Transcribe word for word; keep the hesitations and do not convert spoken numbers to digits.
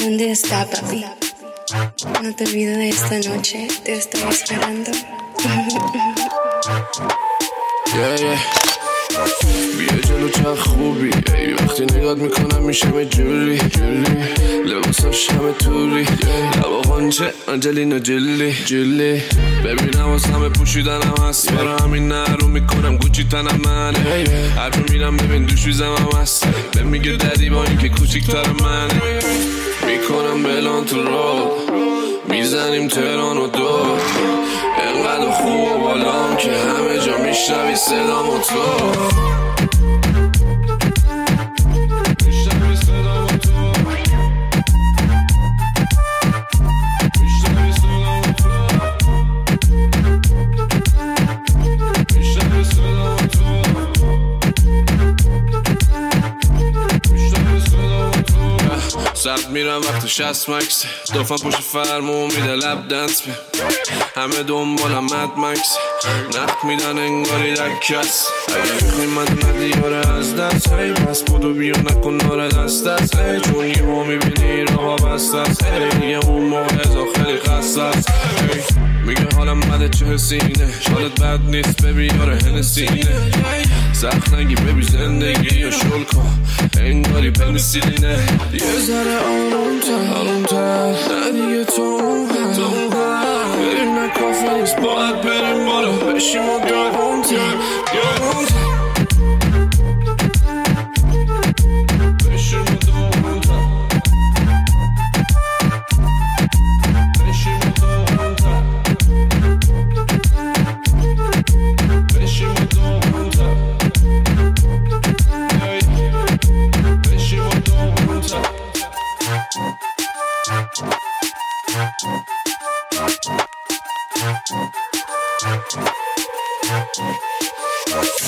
¿Dónde está, papi? No te olvides de esta noche, te estoy esperando. yeah, yeah. بیا جلو چه خوبی ای وقتی نگات میکنم میشم جولی جولی لباسم شم توری لبا قنچه انجلینا جلی جلی ببینم از همه پوشیدنم هست برا همین نرو میکنم گوچی تنم منه هر رو میرم ببین دوش ویزم هست به میگه ددی با این که کوچیکتر منه میکنم بلان تو رو میزنیم تهران و دو انقدر خوب و بالام که همه جا میشنوی صدام و تو سرد میرم وقت شست مکس دوفم پشت فرمون میده لب دنس بی همه دنبالم مد مکس نقد میدن انگاری دکس اگه میخوای من ندیاره از دست هی پس بودو بیرون نکن ناره دست دست هی چون یه ما میبینی راه بست است هی دیگه اون موقع ازا خیلی خسته است میگه حالم بده چه حسینه حالت بد نیست ببی یاره هنسینه سخت نگی ببی زندگی یا شل کن انگاری پنسیلینه یه ذره آرومتر آرومتر نه دیگه تو اون هم بریم نه کافه نیست باید بریم بالا بشیم و داغونتر داغونتر بشیم و داغونتر بشیم و داغونتر بشیم و داغونتر بشیم و داغونتر We'll be right back.